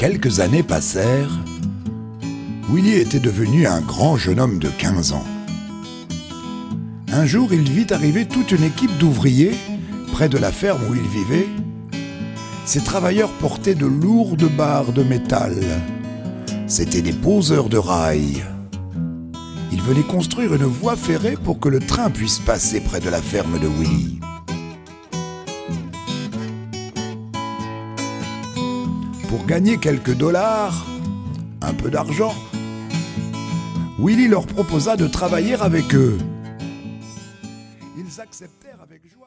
Quelques années passèrent. Willy était devenu un grand jeune homme de 15 ans. Un jour, il vit arriver toute une équipe d'ouvriers près de la ferme où il vivait. Ces travailleurs portaient de lourdes barres de métal. C'étaient des poseurs de rails. Ils venaient construire une voie ferrée pour que le train puisse passer près de la ferme de Willy. Pour gagner quelques dollars, un peu d'argent, Willy leur proposa de travailler avec eux. Ils acceptèrent avec joie.